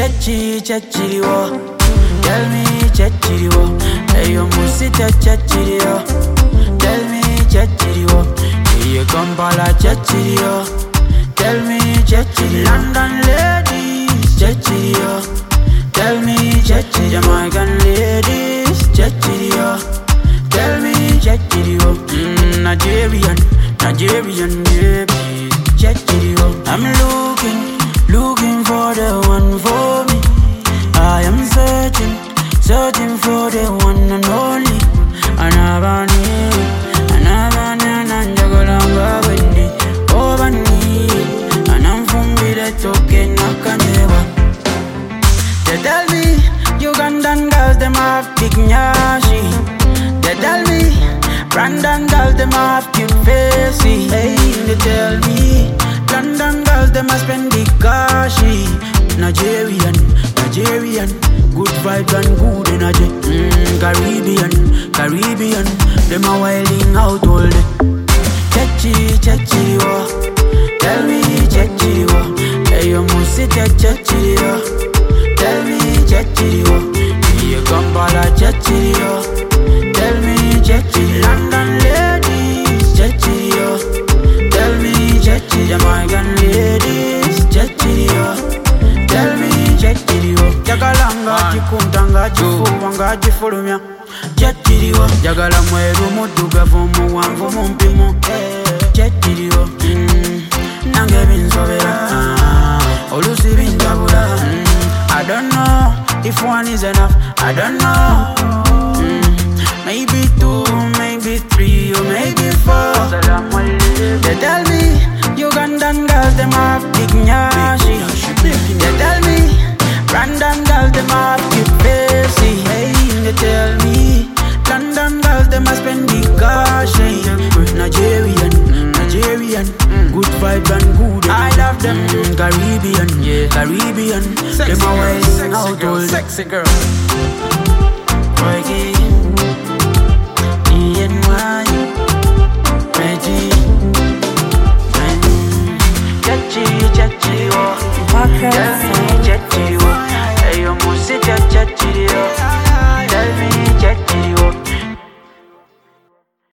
chechi wo. Tell me chechi wo. Hey yo musita chechi wo. Tell me chechi wo. Hey yo Kampala chechi wo. Tell me chechi. London ladies chechi wo. Tell me chechi. Jamaican ladies chechi wo. Tell me chechi wo. Nigerian babies chechi wo. I'm looking for the one for me. I am searching for the one and only. Anabani, Nanjagolanga Wendy, Obani, and I'm from the token Nakanewa. They tell me Ugandan girls them have big nyashi. They tell me Brandon girls them have cute faces. Hey, they tell me London girls them a spend the cashy. Nigerian, good vibes and good energy. Caribbean, them a wilding out all day. Chechi wo, tell me chechi wo. Hey yo musita chechi wo, tell me chechi wo. Hey Kampala chechi wo, tell me chechi. London ladies chechi wo, tell me chechi. Jamaican ladies chechi wo. Tell me chechirio. Jagalanga chikuntanga chifuwanga chifulumya. Chechirio. Jagala mweru muduga vumu wangu mumpimo. Chechirio. Nange binsobera. Olusi binjabula. I don't know if one is enough. I don't know. Maybe two, maybe three, or maybe four. They tell me Ugandan girls them have big nyashi. They tell me Brandon girls them have cute faces. Hey, they tell me London girls them a spend the cash. Nigerian, good vibes and good. I love them. Caribbean, them a wilding out all. Sexy girl. Reggae.